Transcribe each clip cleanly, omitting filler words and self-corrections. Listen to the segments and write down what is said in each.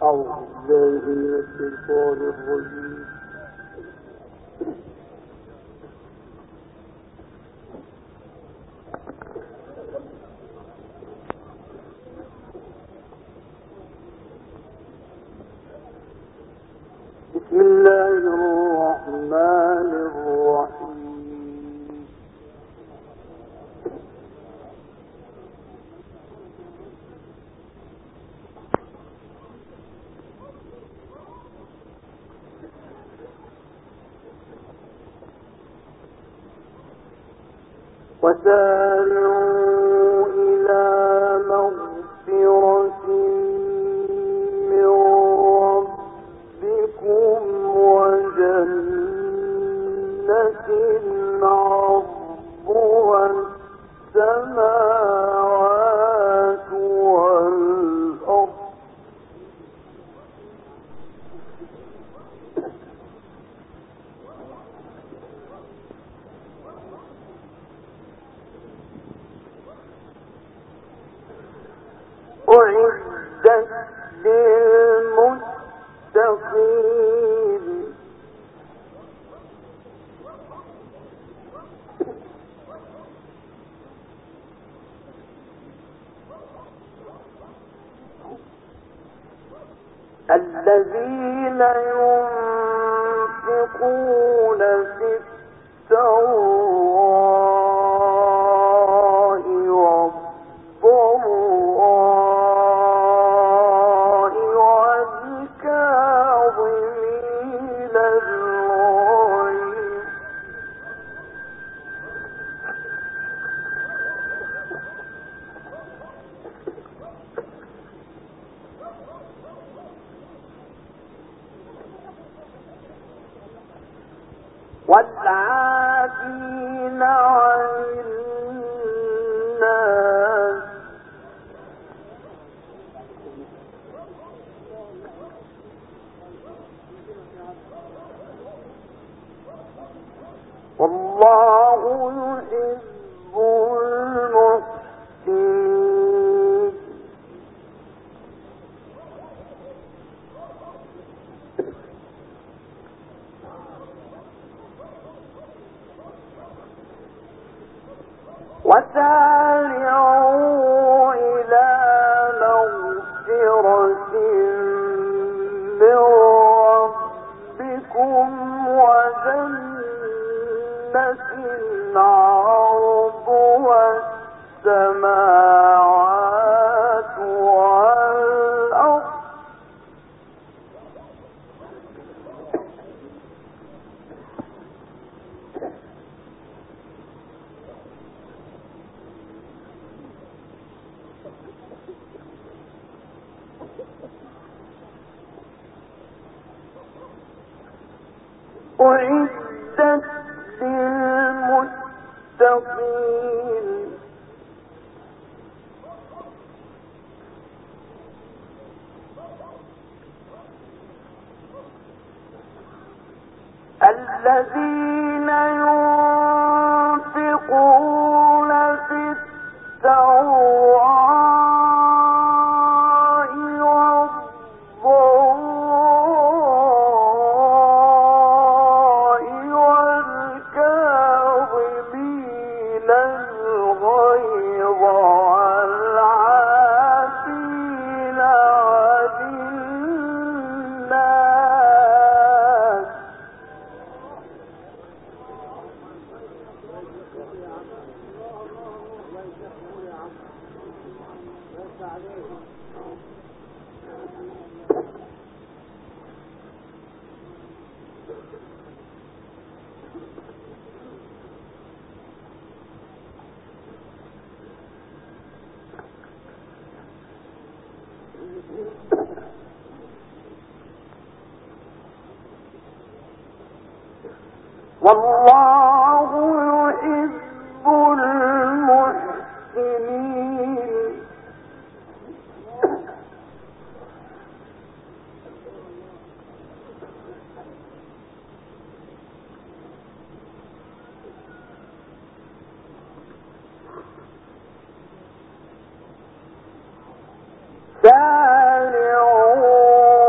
أعوذ بالله من الشيطان الرجيم. بسم الله الرحمن الرحيم. وسارعوا إلى مغفرة من ربكم وجنة عرضها السماوات والأرض أعدت للمتقين الذين ينفقون في السراء والضراء والكاظمين الغيظ والعافين عن الناس والله يحب المحسنين وسارعوا إلى مغفرة من ربكم وجنة عرضها السماوات والأرض أعدت للمتقين الذين ينفقون في السراء والله يحب المحسنين سارعوا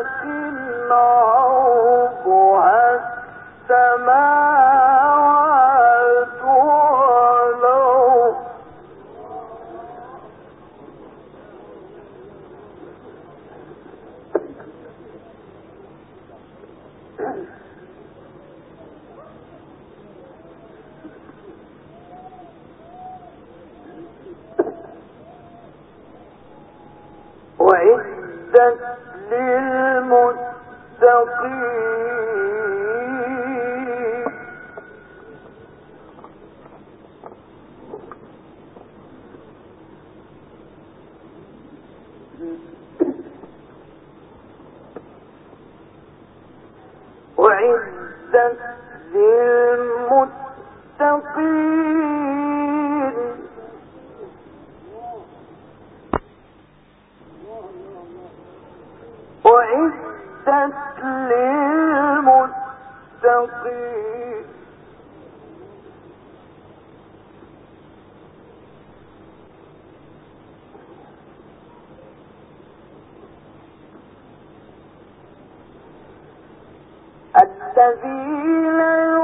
الذين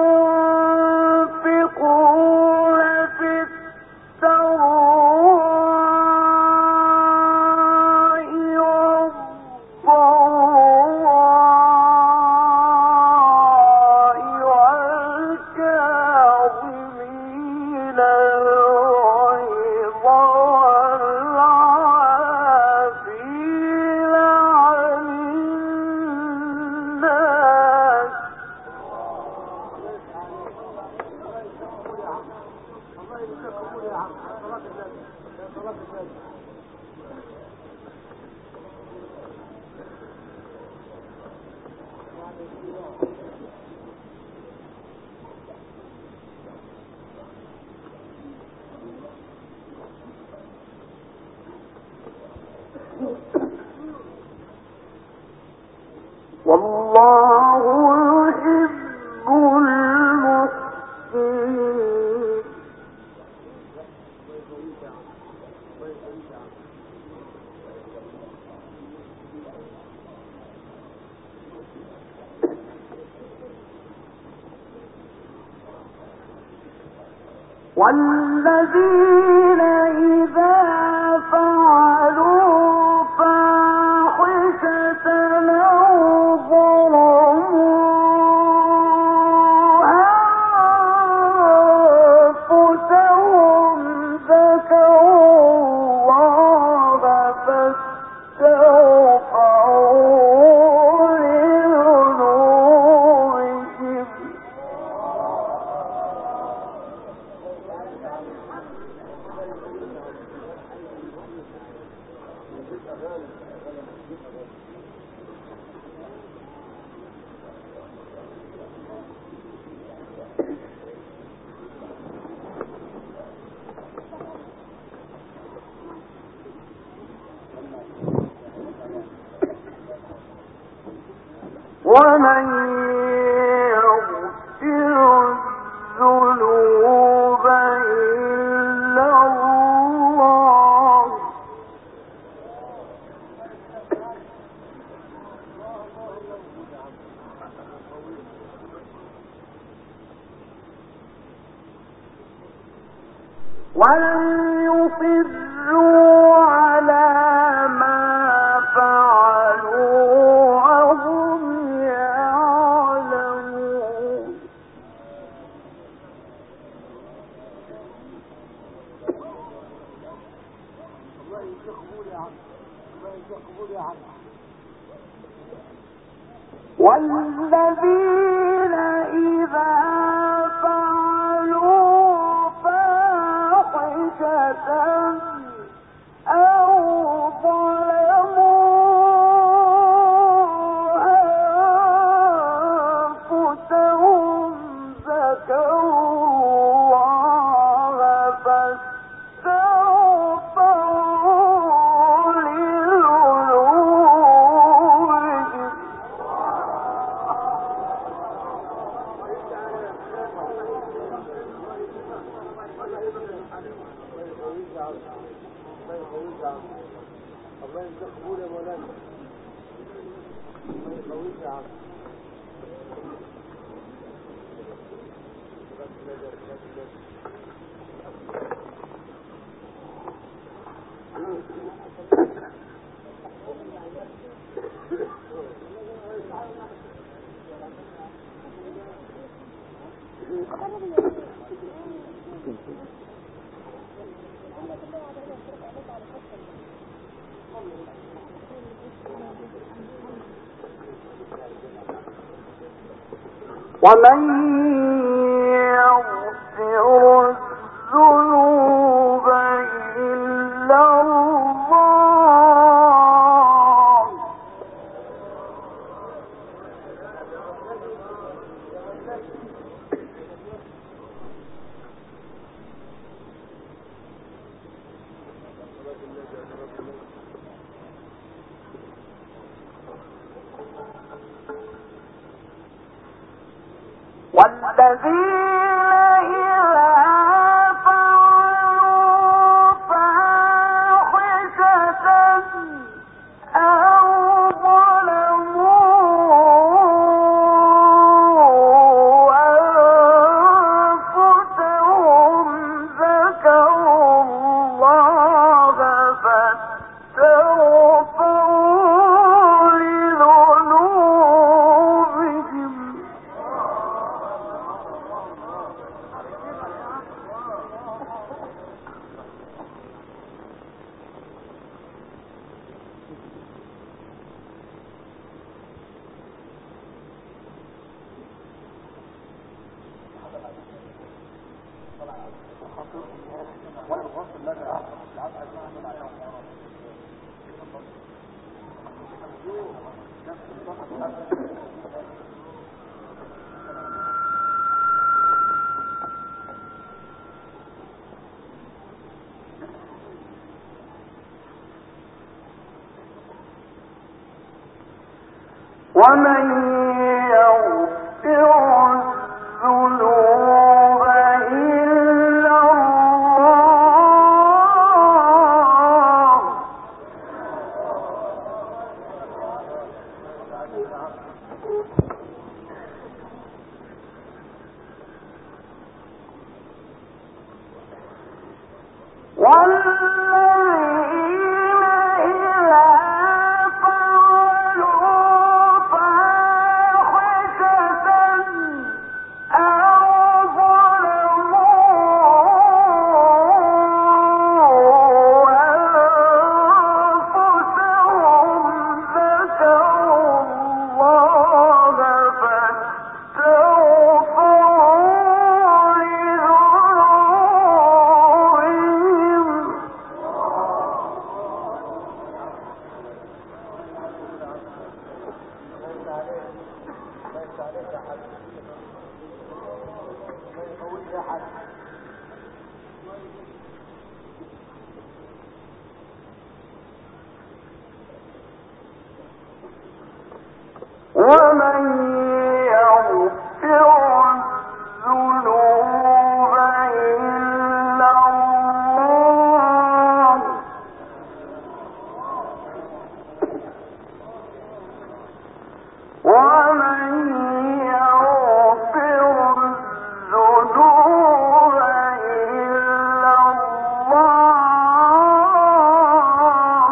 ينفقون في السراء والضراء والكاظمين الغيظ والعافين عن الناس والله يحب المحسنين. والذين إذا فعلوا فاحشة أو ظلموا أنفسهم ذكروا الله فاستغفروا لذنوبهم ومن يغفر الذنوب إلا الله ولم يصروا على ما فعلوا وهم يعلمون. والذين إذا فعلوا فاحشة أو ظلموا أنفسهم ذكروا الله فاستغفروا لذنوبهم ومن يغفر الذنوب إلا الله والذين إذا فعلوا فاحشة أو ظلموا أنفسهم ذكروا الله فاستغفروا لذنوبهم ومن يغفر الذنوب إلا الله والذين إذا فعلوا فاحشة أو ظلموا أنفسهم ذكروا الله فاستغفروا لذنوبهم ومن يغفر الذنوب إلا الله ومن يغفر الذنوب إلا الله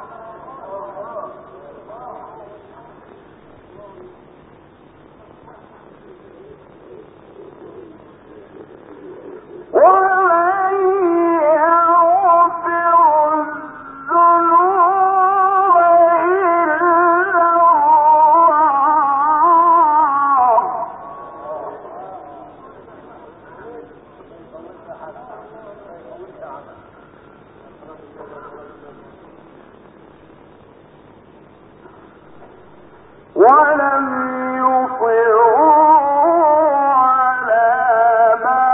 ومن يغفر الذنوب إلا الله ولم يصروا على ما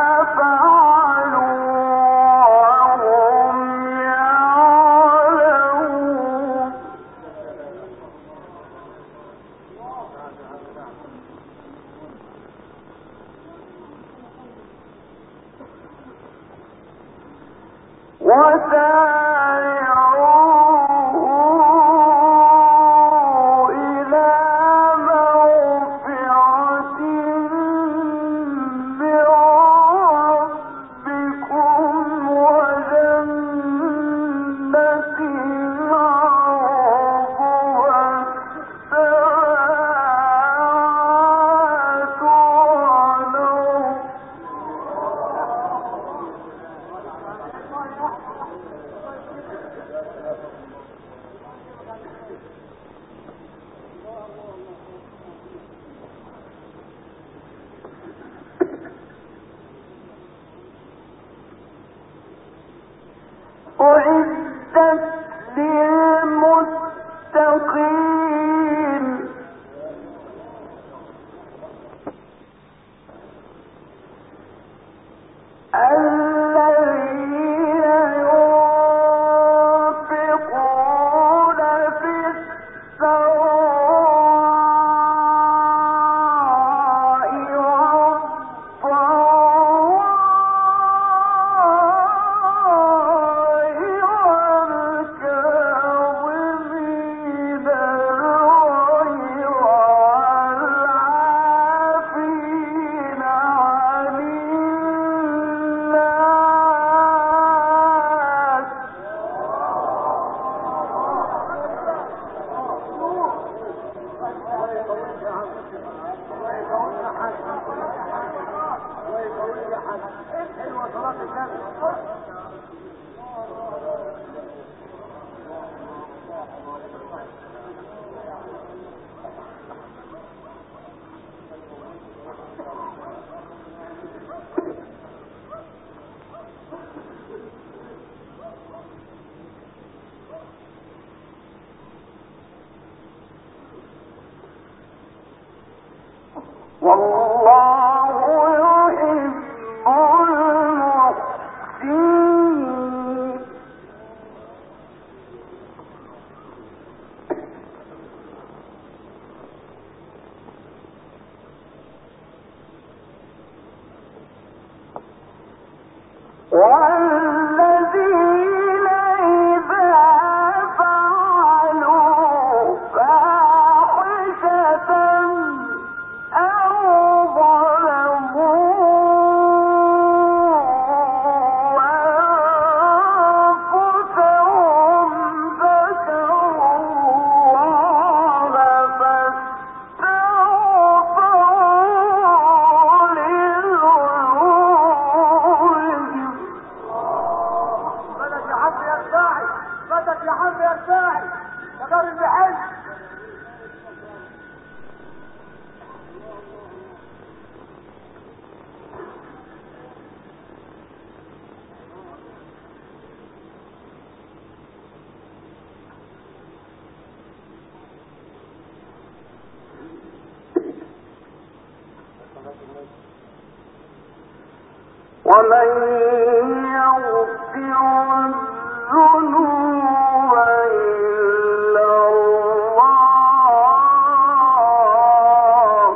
فعلوا وهم يعلمون وسارعوا إلى أعدت للمتقين الذين ينفقون في السراء والضراء والكاظمين الغيظ والعافين عن الناس والله يحب المحسنين والذين إذا فعلوا فاحشة أو ظلموا أنفسهم ذكروا الله فاستغفروا لذنوبهم بدك يا حب يا الساعي، بدك يا حب يا الساعي يا دار المحل. ومن يغفر الذنوب إلا الله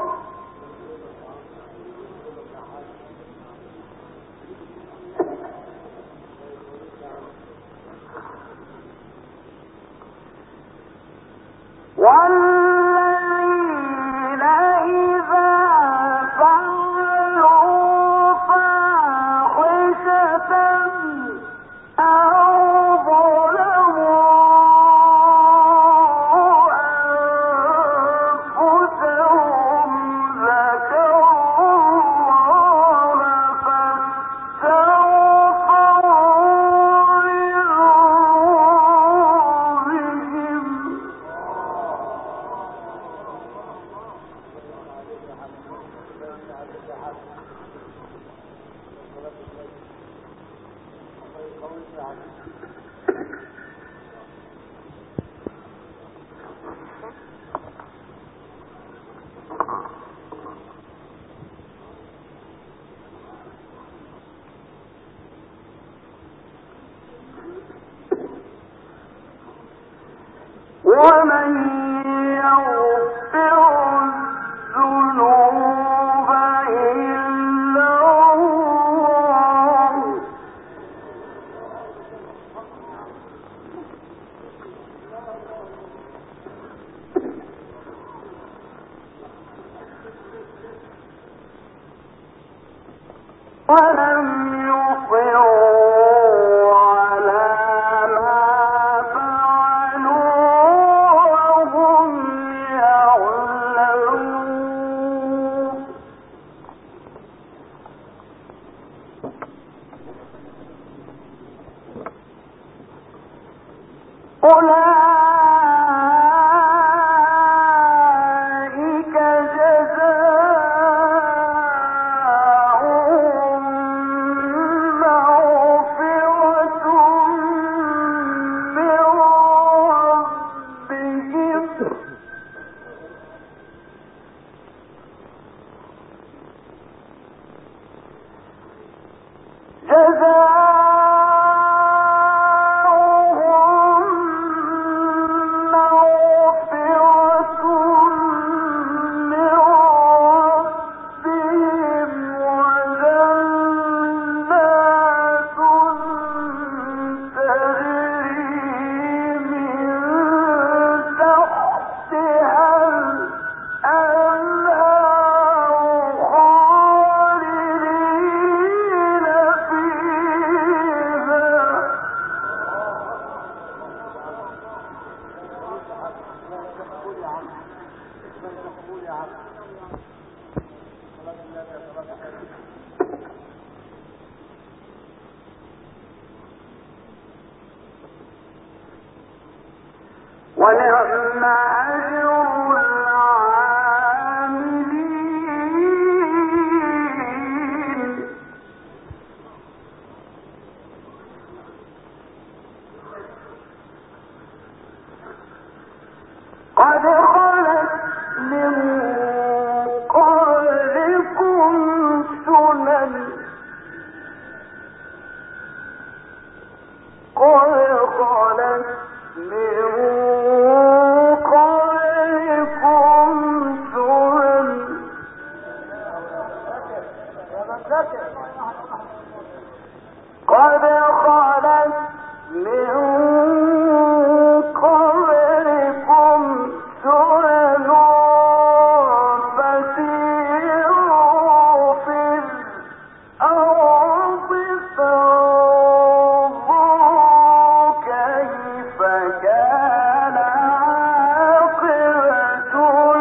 والذين إذا فعلوا فاحشة أو ظلموا أنفسهم ذكروا الله فاستغفروا لذنوبهم ومن يغفر الذنوب إلا الله ولم يصروا على ما فعلوا وهم يعلمون أولئك جزاؤهم ونعم أجر العاملين قد خلت من قبلكم سنن قد خلت من قبلكم سنن قد خلت من قبلكم سنن فسيروا في الأرض فانظروا كيف كان عاقبة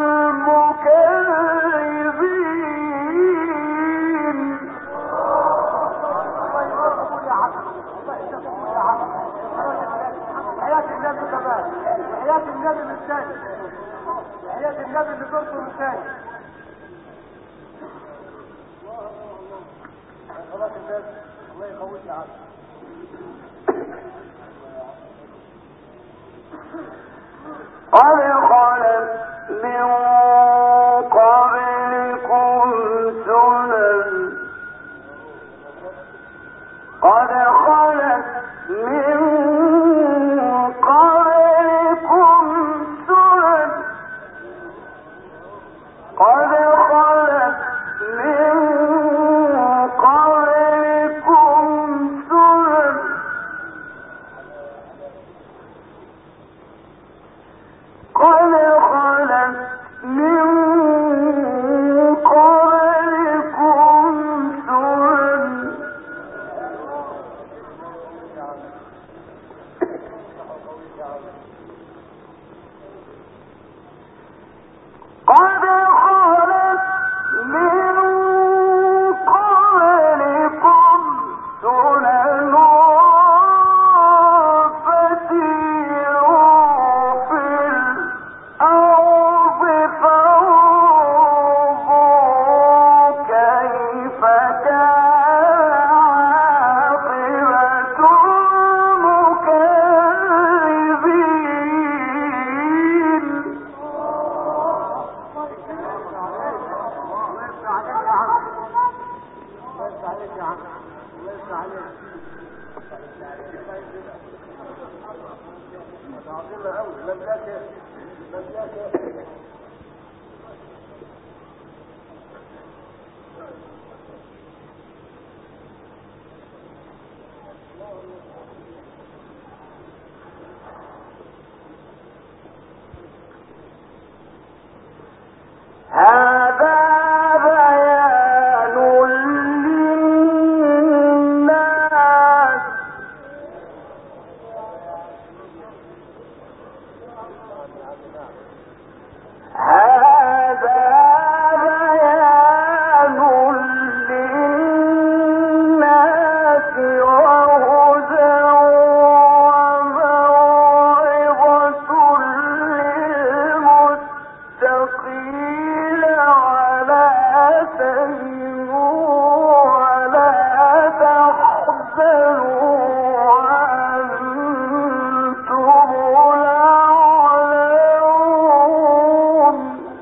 المكذبين حياة النبي كمان حياة النبي من ثاني حياة النبي اللي زرته من ثاني صلاة النبي الله يقويك يا عم قد خلت من قبلكم سنن قد خلت من قبلكم سنن قد خلت من قبلكم سنن قد خلت من قبلكم سنن قد خلت من قبلكم سنن فسيروا في الأرض فانظروا كيف كان عاقبة المكذبين هذا بيان للناس هذا بيان للناس وهدى وموعظة للمتقين ولا تهنوا ولا تحزنوا وأنتم الأعلون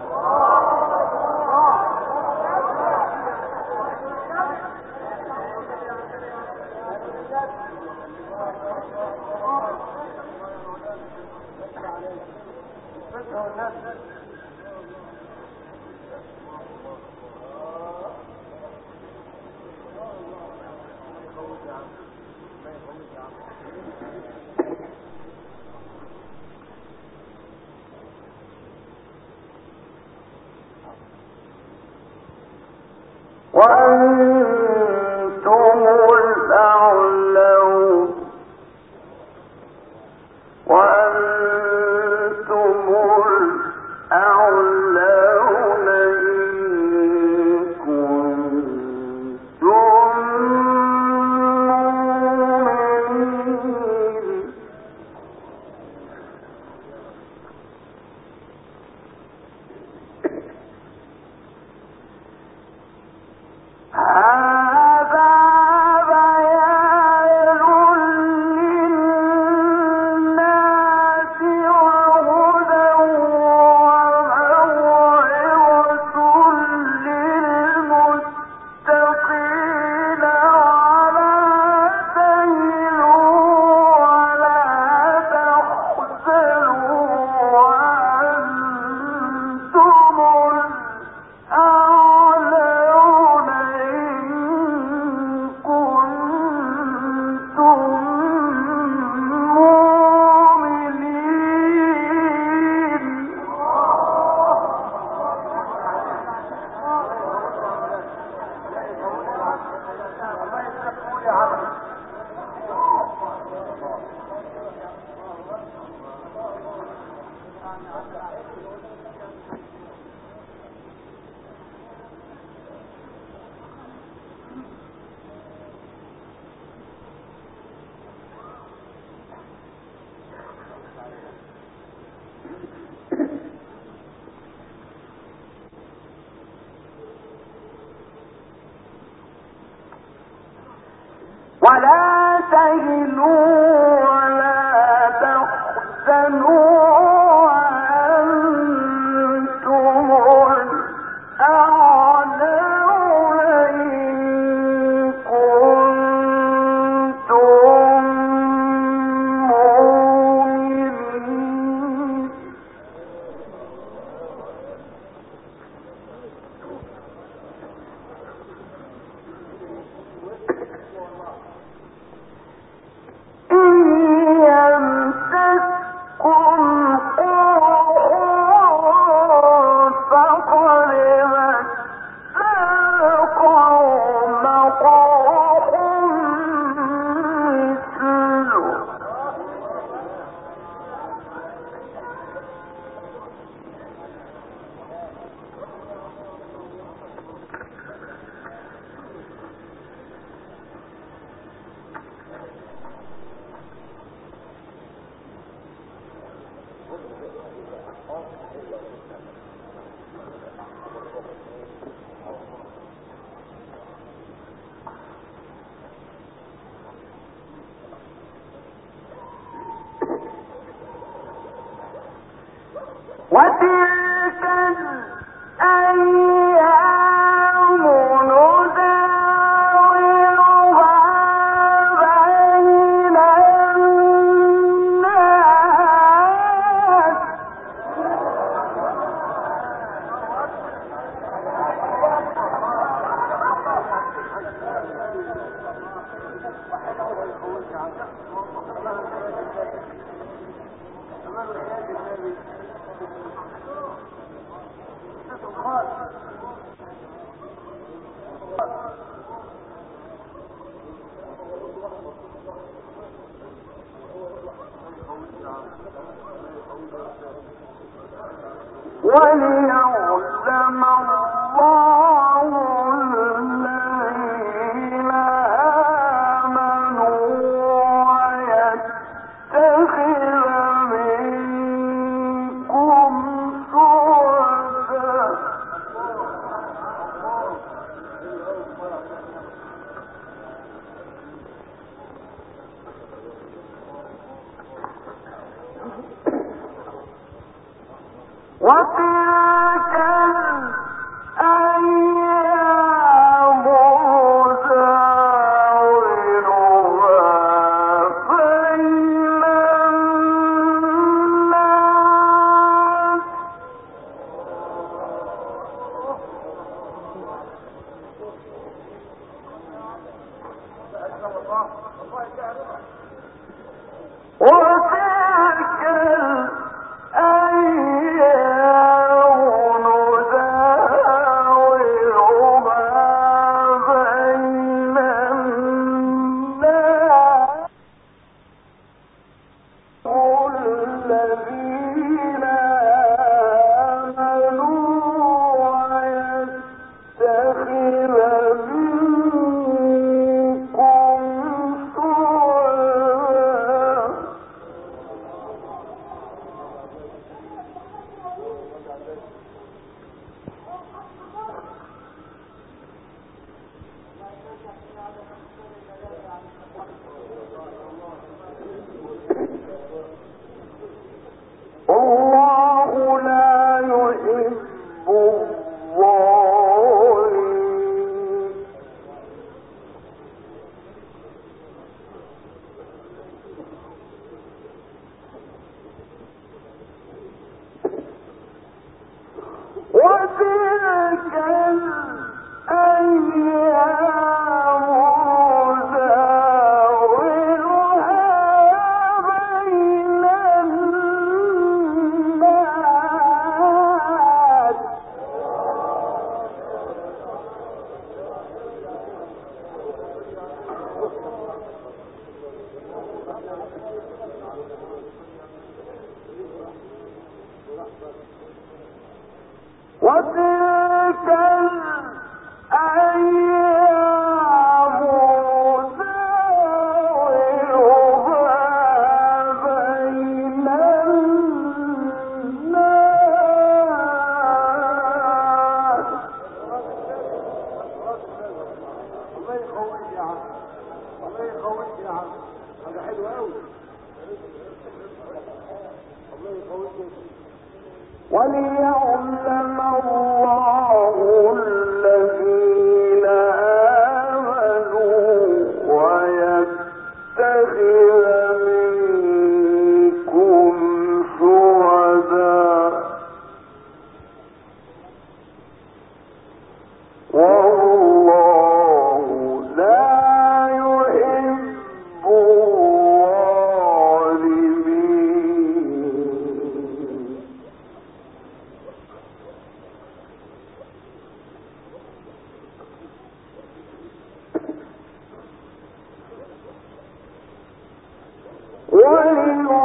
وأنتم الأعلون وأنتم الأعلون ولا تهنوا ولا تحزنوا وأنتم الأعلون إن كنتم مؤمنين.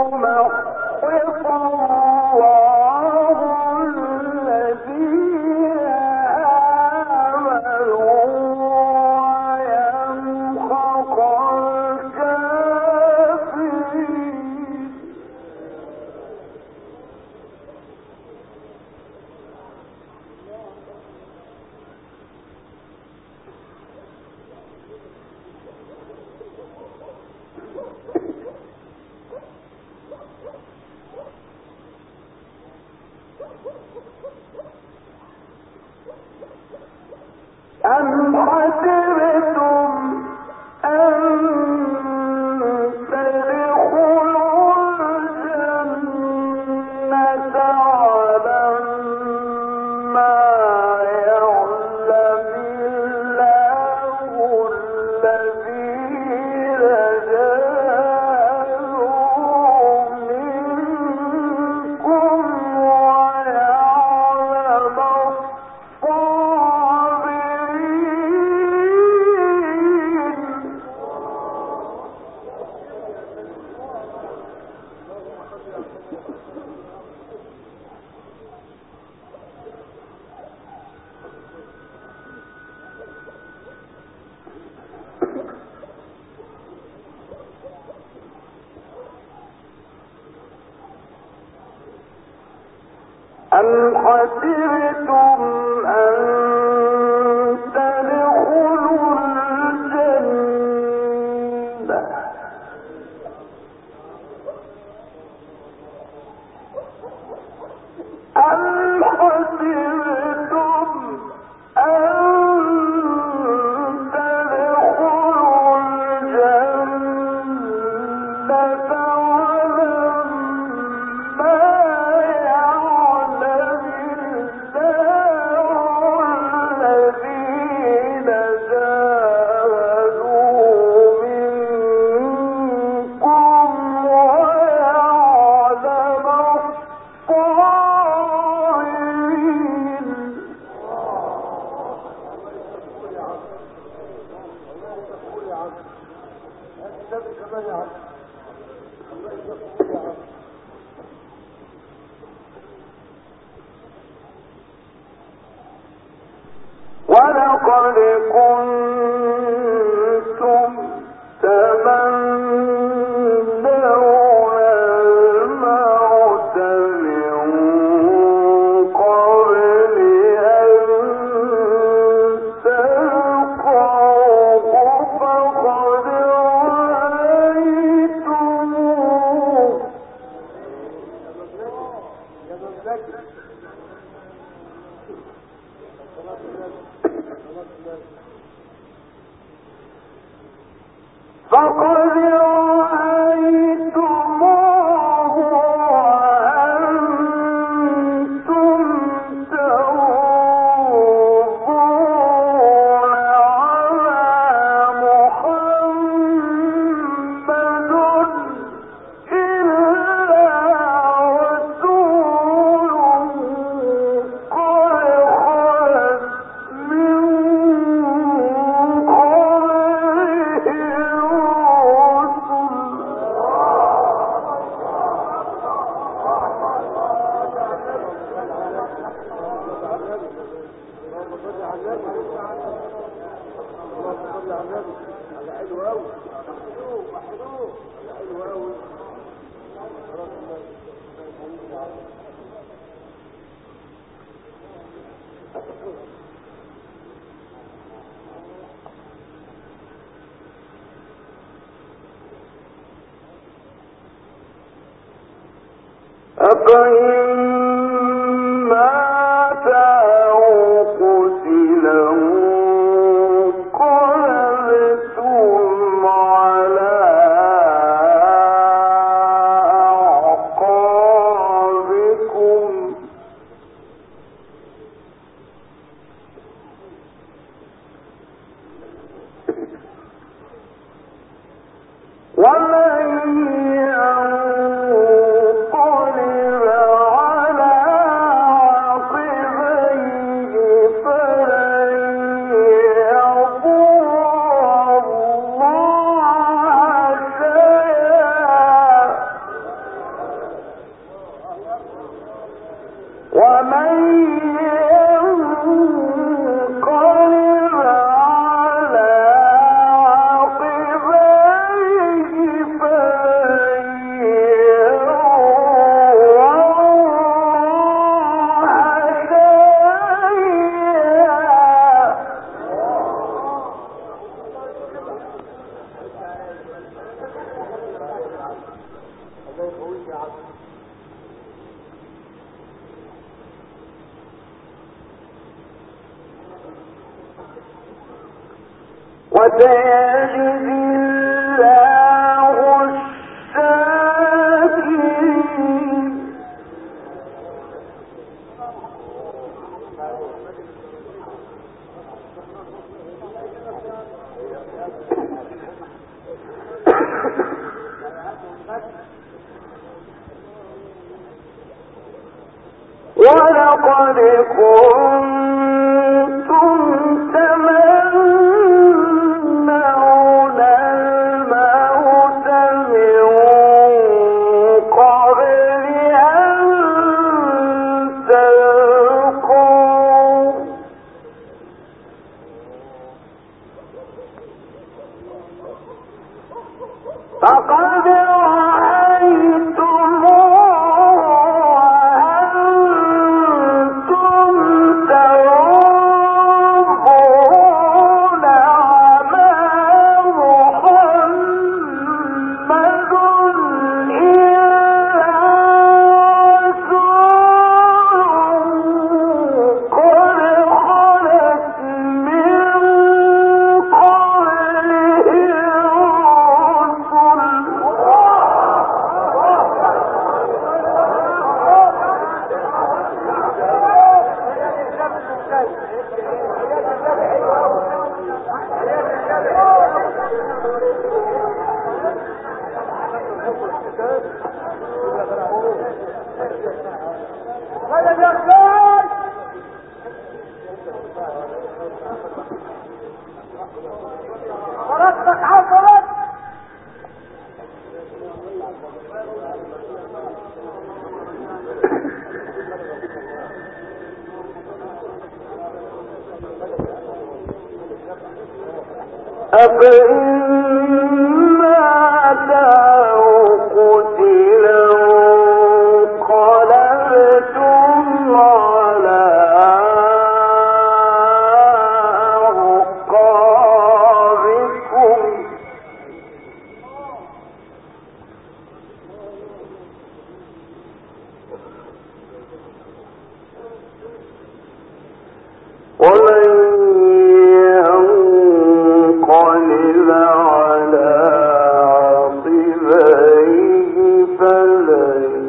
أم حسبتم أن تدخلوا الجنة أم حسبتم أن تدخلوا الجنة ولقد كنتم تمنون الموت من قبل أن تلقوه فقد رأيتموه فقد رأيتموه وأنتم تنظرون على محمد إلا رسول قد خلت من قبله أفإن مات أو قتل انقلبتم على أعقابكم ومن ينقلب وسيجزي الله الشاكرين. ولقد كنتم تمنون الموت من قبل أن تلقوه فقد أفإن مات أو قتل انقلبتم على أعقابكم ومن ينقلب على عقبيه فلن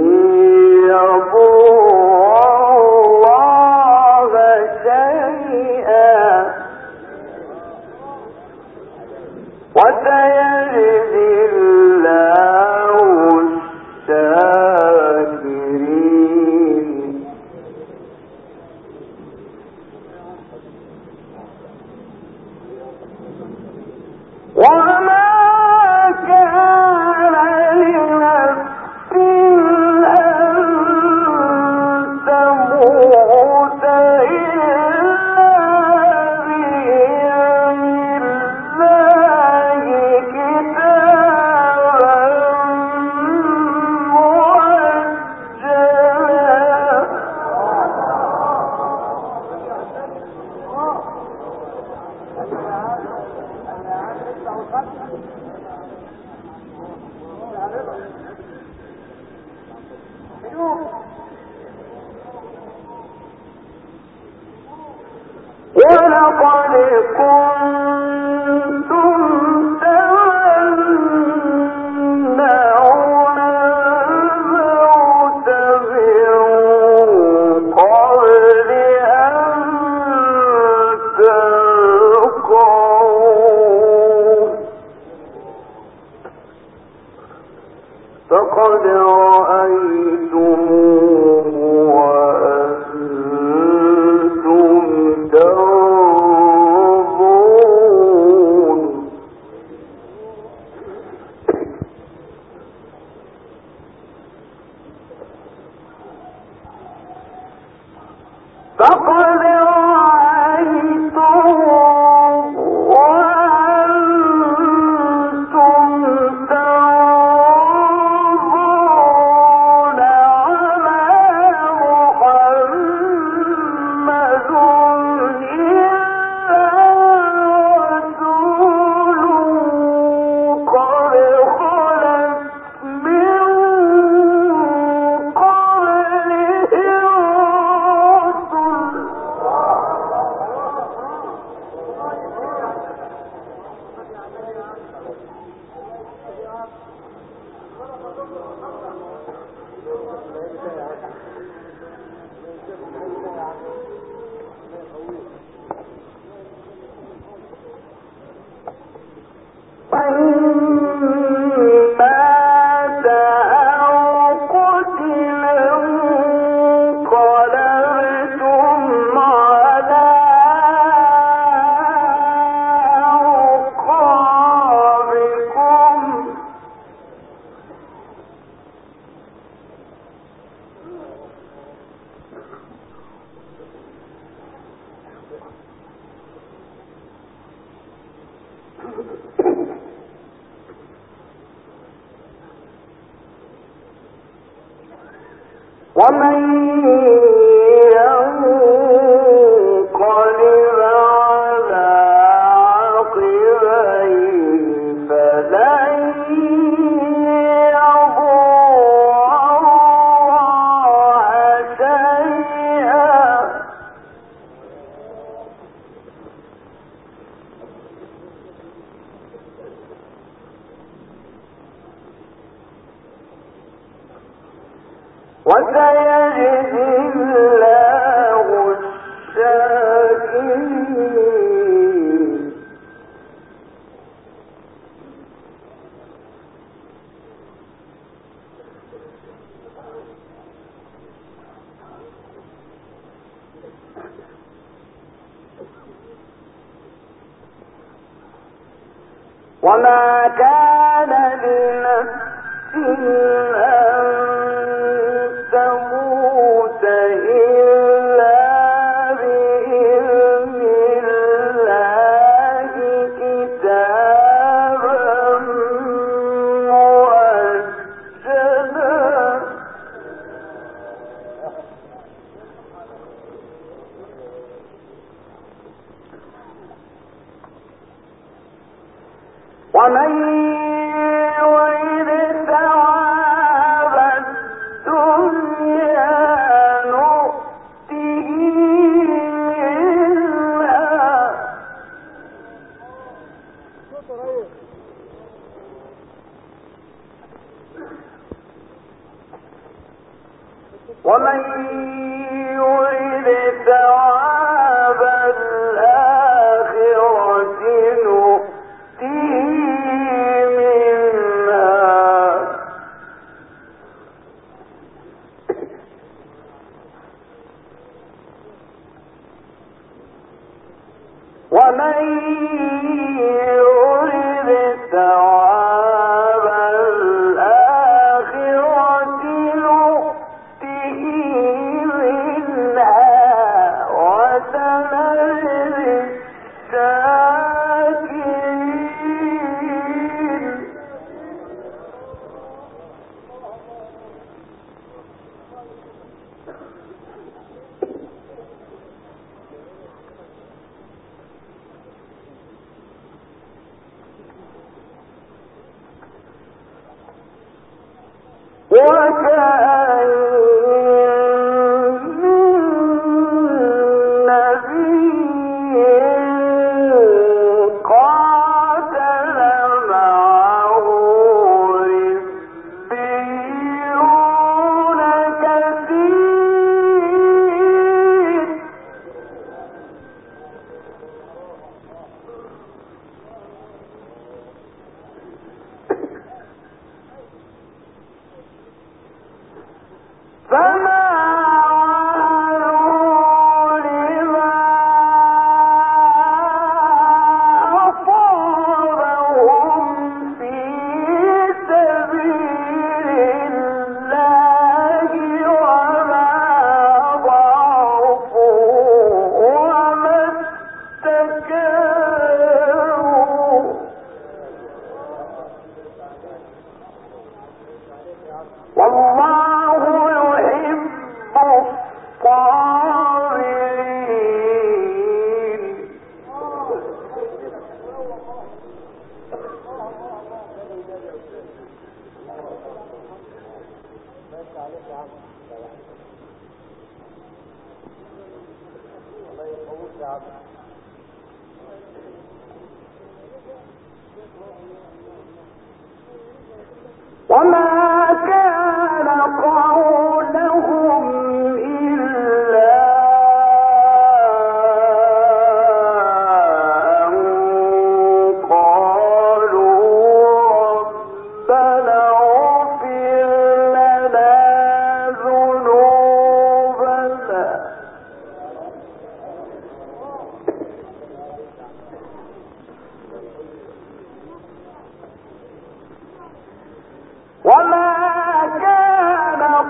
يضر الله شيئا وسيجزي الله الشاكرين. وما كان لنفس أن تموت إلا بإذن الله كتابا ولقد كنتم تمنون الموت من قبل أن تلقوه فقد رأيتموه وأنتم تنظرون. فقد رأيتموه وأنتم تنظرون وما محمد إلا رسول قد خلت من قبله الرسل ومن ينقلب على عقبيه فلن يضر الله شيئا وسيجزي الله الشاكرين وما كان لنفس أن تموت إلا بإذن الله كتابا مؤجلا ومن يريد ثواب الدنيا نؤته منها ومن يريد ثواب الآخرة نؤته منها ومن يريد ثواب الآخرة نؤته منها وسنجزي الشاكرين وكأين من نبي قاتل معه ربيون كثير فما وهنوا لما أصابهم في سبيل الله وما ضعفوا وما استكانوا والله يحب الصابرين وما كان قولهم إلا أن قالوا ربنا اغفر لنا ذنوبنا وما كان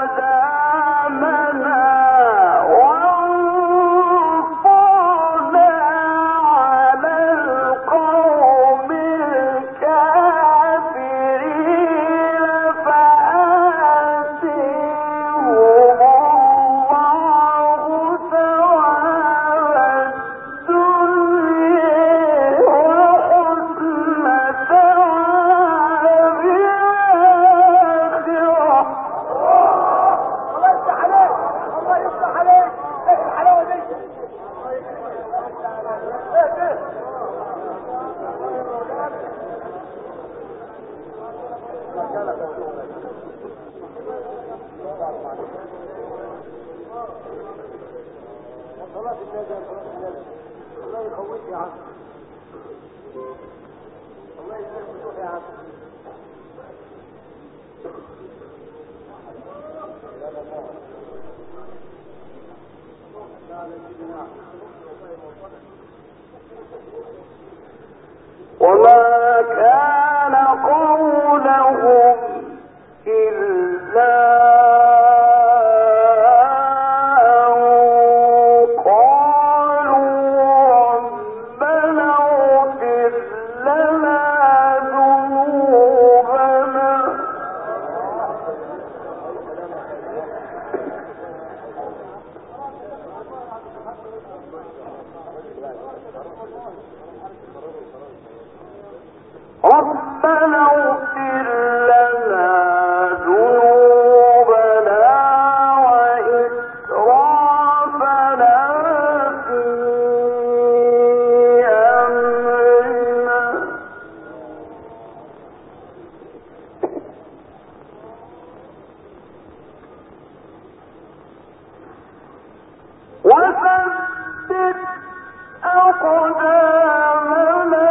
وما كان قولهم إلا ربنا اغفر لنا ذنوبنا وإسرافنا في أمرنا وثبت أقدامنا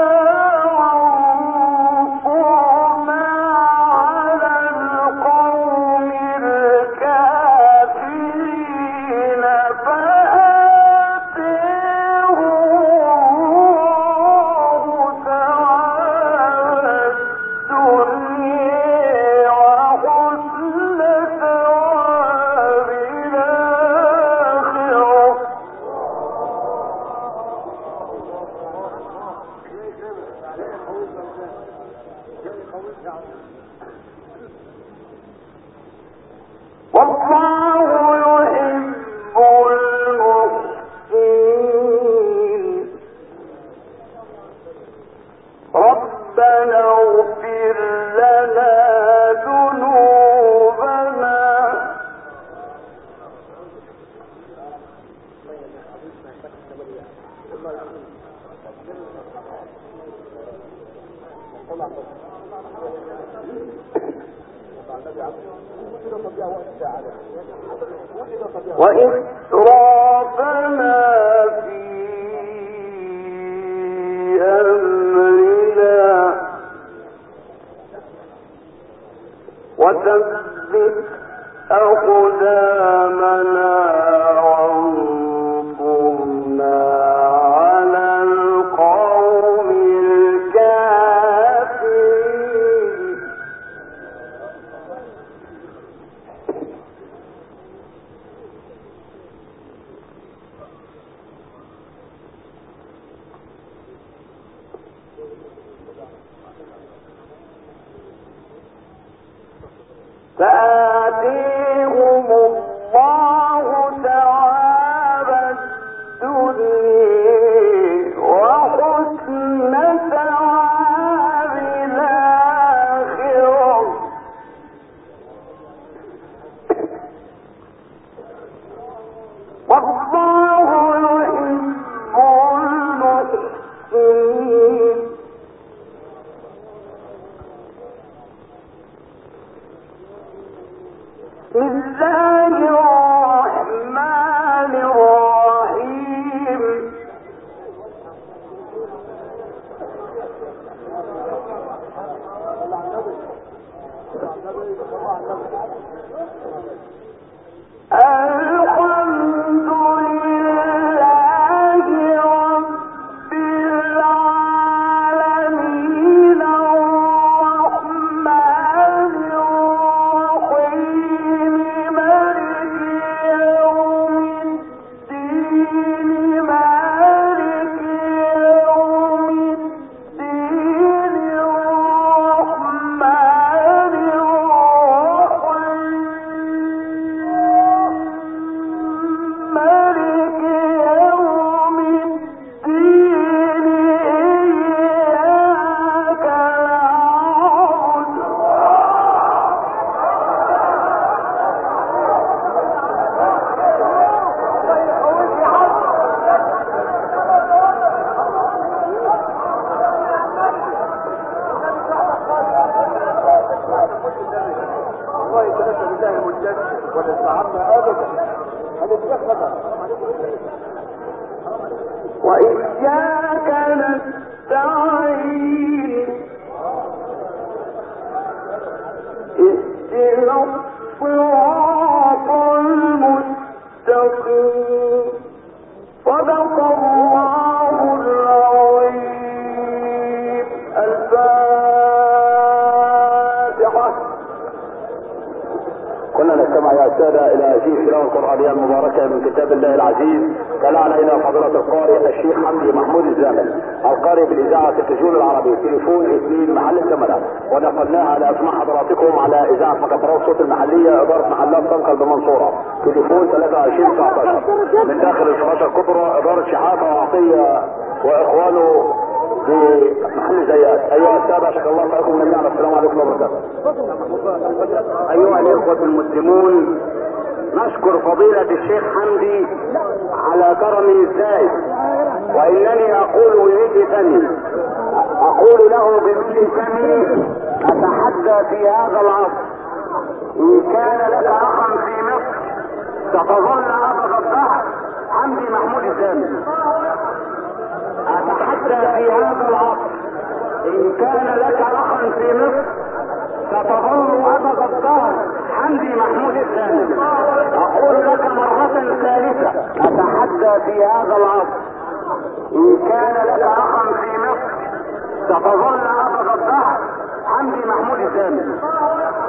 وإسرافنا في أمرنا وثبت أقدامنا وانصرنا على القوم الكافرين فآتيهم الله ثواب الدنيا وحسن ثواب الآخرة والله يحب المحسنين بسم الله الرحمن الرحيم الحمد لله رب العالمين الرحمن الرحيم ولا استعرنا ابدا هنتدخل. وإياك نستعين اهدنا الصراط المستقيم صدق الله العظيم. الفاتحة. كنا نستمع يا السادة إلى هذه التلاوة القرآنية المباركة من كتاب الله العزيز. تلا علينا فضيلة القارئ الشيخ حمدي محمود الزامل القارئ بالإذاعة التلفزيون العربي، تليفون 2 محل الزملاء، ونقلناها على أسماع حضراتكم على إذاعة مكاترات صوت المحلية إدارة محلات طنقة بمنصورة، تليفون 23 19 من داخل الفراشة الكبرى إدارة شحاتة وعطية وإخوانه في محل زيات. أيها السادة أشهد الله فيكم جميعا. السلام عليكم ورحمة الله. أيها الإخوة المسلمون، نشكر فضيلة الشيخ حمدي على كرمه الزائد، وإنني أقول بمثل فمي، أقول له بمثل فمي أتحدى في هذا العصر إن كان لك أخا في مصر ستظل أبد الدهر حمدي محمود الزامل. أتحدى في هذا العصر إن كان لك أخا في مصر ستظل أبد الدهر حمدي محمود الزامل. أقول لك مرة ثالثة، أتحدى في هذا العصر إن كان لك أخا في مصر ستظل أبد الدهر حمدي محمود الزامل.